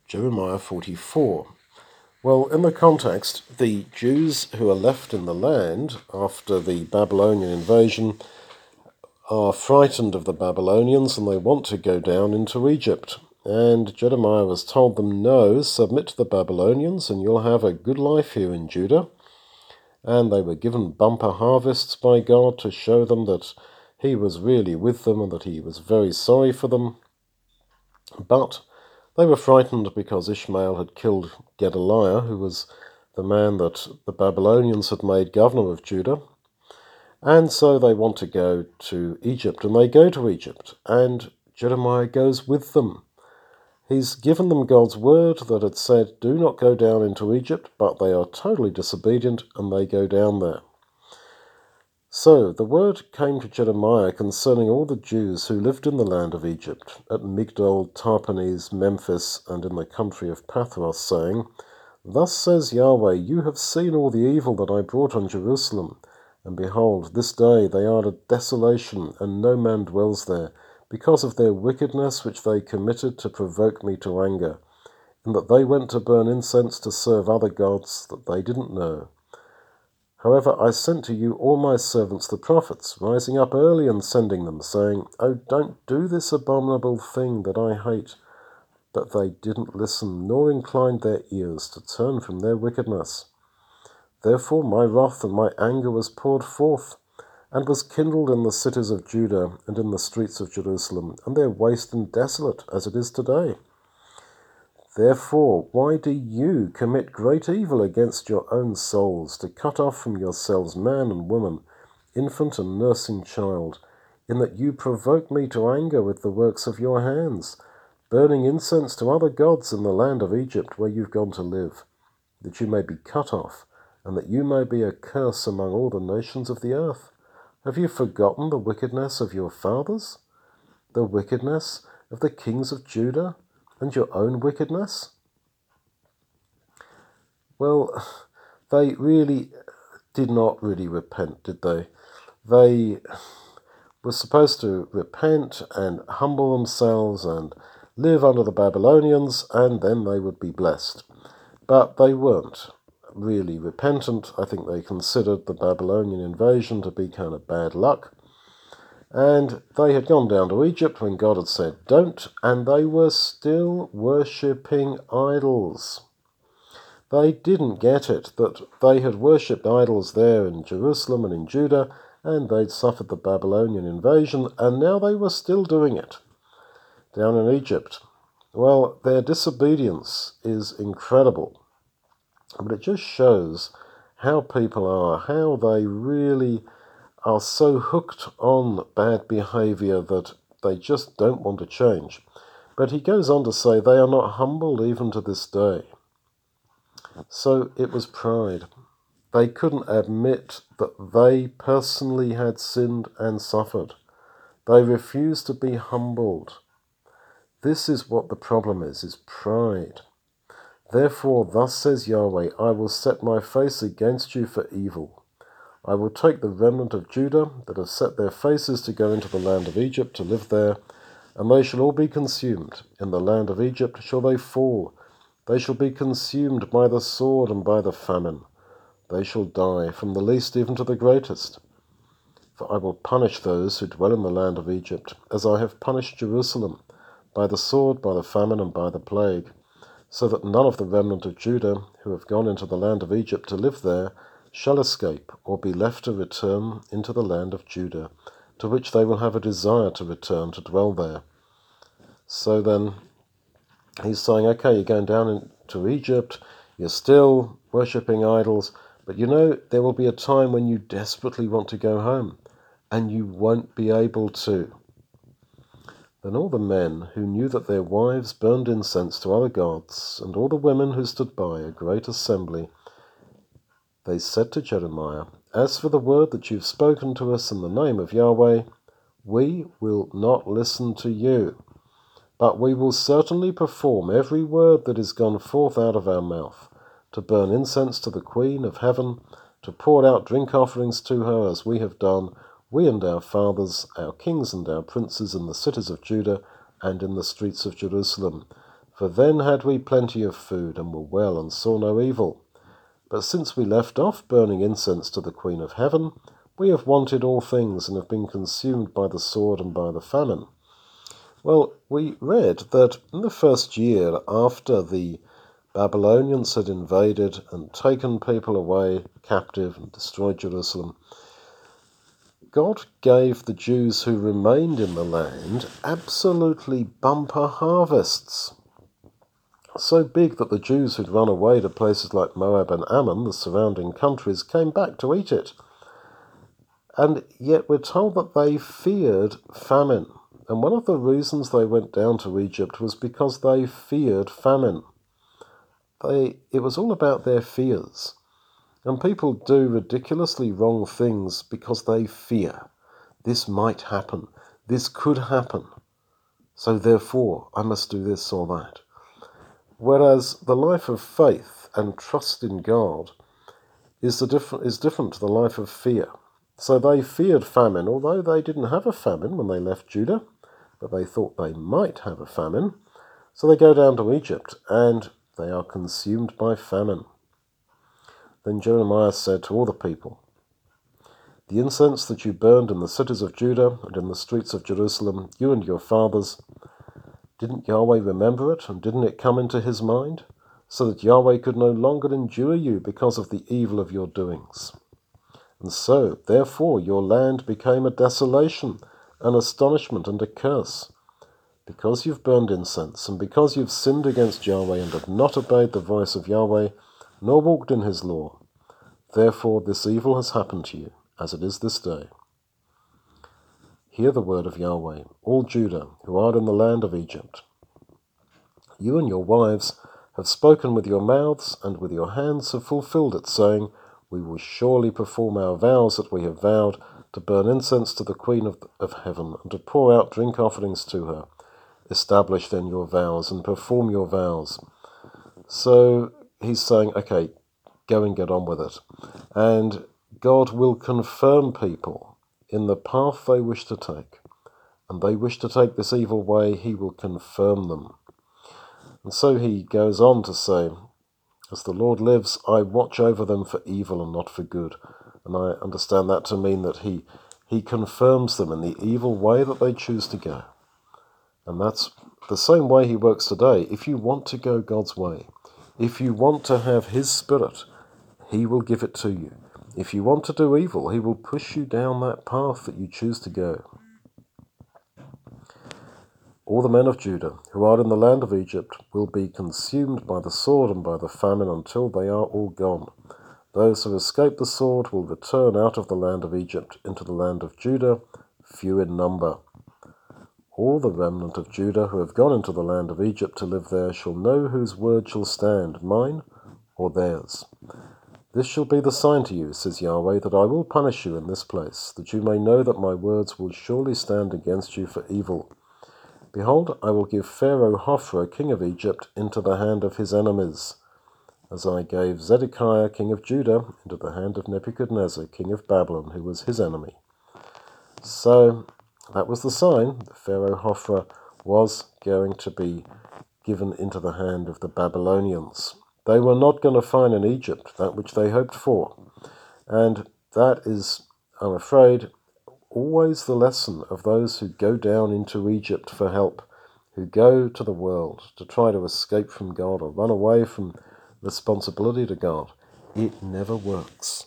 Jeremiah 44. Well, in the context, the Jews who are left in the land after the Babylonian invasion are frightened of the Babylonians and they want to go down into Egypt. And Jeremiah has told them, no, submit to the Babylonians and you'll have a good life here in Judah. And they were given bumper harvests by God to show them that he was really with them and that he was very sorry for them. But they were frightened because Ishmael had killed Gedaliah, who was the man that the Babylonians had made governor of Judah. And so they want to go to Egypt, and they go to Egypt, and Jeremiah goes with them. He's given them God's word that had said, do not go down into Egypt, but they are totally disobedient, and they go down there. So the word came to Jeremiah concerning all the Jews who lived in the land of Egypt, at Migdol, Tarpanes, Memphis, and in the country of Pathros, saying, Thus says Yahweh, you have seen all the evil that I brought on Jerusalem, and behold, this day they are a desolation, and no man dwells there, because of their wickedness which they committed to provoke me to anger, in that they went to burn incense to serve other gods that they didn't know. However, I sent to you all my servants the prophets, rising up early and sending them, saying, Oh, don't do this abominable thing that I hate. But they didn't listen, nor inclined their ears to turn from their wickedness. Therefore my wrath and my anger was poured forth, and was kindled in the cities of Judah and in the streets of Jerusalem, and they're waste and desolate, as it is today. Therefore, why do you commit great evil against your own souls, to cut off from yourselves man and woman, infant and nursing child, in that you provoke me to anger with the works of your hands, burning incense to other gods in the land of Egypt where you've gone to live, that you may be cut off, and that you may be a curse among all the nations of the earth? Have you forgotten the wickedness of your fathers, the wickedness of the kings of Judah, and your own wickedness? Well, they really did not really repent, did they? They were supposed to repent and humble themselves and live under the Babylonians, and then they would be blessed. But they weren't really repentant. I think they considered the Babylonian invasion to be kind of bad luck. And they had gone down to Egypt when God had said don't, and they were still worshipping idols. They didn't get it that they had worshipped idols there in Jerusalem and in Judah, and they'd suffered the Babylonian invasion, and now they were still doing it down in Egypt. Well, their disobedience is incredible, but it just shows how people are, how they really are so hooked on bad behavior that they just don't want to change. But he goes on to say they are not humbled even to this day. So it was pride. They couldn't admit that they personally had sinned and suffered. They refused to be humbled. This is what the problem is pride. Therefore, thus says Yahweh, I will set my face against you for evil. I will take the remnant of Judah that have set their faces to go into the land of Egypt to live there, and they shall all be consumed. In the land of Egypt shall they fall. They shall be consumed by the sword and by the famine. They shall die, from the least even to the greatest. For I will punish those who dwell in the land of Egypt, as I have punished Jerusalem, by the sword, by the famine, and by the plague, so that none of the remnant of Judah who have gone into the land of Egypt to live there shall escape, or be left to return into the land of Judah, to which they will have a desire to return to dwell there. So then he's saying, okay, you're going down into Egypt, you're still worshipping idols, but you know there will be a time when you desperately want to go home, and you won't be able to. Then all the men who knew that their wives burned incense to other gods, and all the women who stood by a great assembly, they said to Jeremiah, As for the word that you've spoken to us in the name of Yahweh, we will not listen to you, but we will certainly perform every word that is gone forth out of our mouth, to burn incense to the Queen of heaven, to pour out drink offerings to her, as we have done, we and our fathers, our kings and our princes in the cities of Judah and in the streets of Jerusalem. For then had we plenty of food, and were well, and saw no evil. But since we left off burning incense to the Queen of Heaven, we have wanted all things, and have been consumed by the sword and by the famine. Well, we read that in the first year after the Babylonians had invaded and taken people away captive and destroyed Jerusalem, God gave the Jews who remained in the land absolutely bumper harvests. So big that the Jews who'd run away to places like Moab and Ammon, the surrounding countries, came back to eat it. And yet we're told that they feared famine. And one of the reasons they went down to Egypt was because they feared famine. It was all about their fears. And people do ridiculously wrong things because they fear. This might happen. This could happen. So therefore, I must do this or that. Whereas the life of faith and trust in God is different to the life of fear. So they feared famine, although they didn't have a famine when they left Judah, but they thought they might have a famine. So they go down to Egypt, and they are consumed by famine. Then Jeremiah said to all the people, "The incense that you burned in the cities of Judah and in the streets of Jerusalem, you and your fathers, didn't Yahweh remember it, and didn't it come into his mind, so that Yahweh could no longer endure you because of the evil of your doings? And so, therefore, your land became a desolation, an astonishment, and a curse, because you've burned incense, and because you've sinned against Yahweh, and have not obeyed the voice of Yahweh, nor walked in his law. Therefore this evil has happened to you, as it is this day. Hear the word of Yahweh, all Judah, who are in the land of Egypt. You and your wives have spoken with your mouths, and with your hands have fulfilled it, saying, We will surely perform our vows that we have vowed, to burn incense to the Queen of Heaven, and to pour out drink offerings to her. Establish then your vows, and perform your vows." So he's saying, okay, go and get on with it. And God will confirm people in the path they wish to take. And they wish to take this evil way, he will confirm them. And so he goes on to say, "As the Lord lives, I watch over them for evil and not for good." And I understand that to mean that he confirms them in the evil way that they choose to go. And that's the same way he works today. If you want to go God's way, if you want to have his spirit, he will give it to you. If you want to do evil, he will push you down that path that you choose to go. All the men of Judah who are in the land of Egypt will be consumed by the sword and by the famine until they are all gone. Those who escape the sword will return out of the land of Egypt into the land of Judah, few in number. All the remnant of Judah who have gone into the land of Egypt to live there shall know whose word shall stand, mine or theirs. This shall be the sign to you, says Yahweh, that I will punish you in this place, that you may know that my words will surely stand against you for evil. Behold, I will give Pharaoh Hophra, king of Egypt, into the hand of his enemies, as I gave Zedekiah, king of Judah, into the hand of Nebuchadnezzar, king of Babylon, who was his enemy. So that was the sign. Pharaoh Hophra was going to be given into the hand of the Babylonians. They were not going to find in Egypt that which they hoped for. And that is, I'm afraid, always the lesson of those who go down into Egypt for help, who go to the world to try to escape from God or run away from responsibility to God. It never works.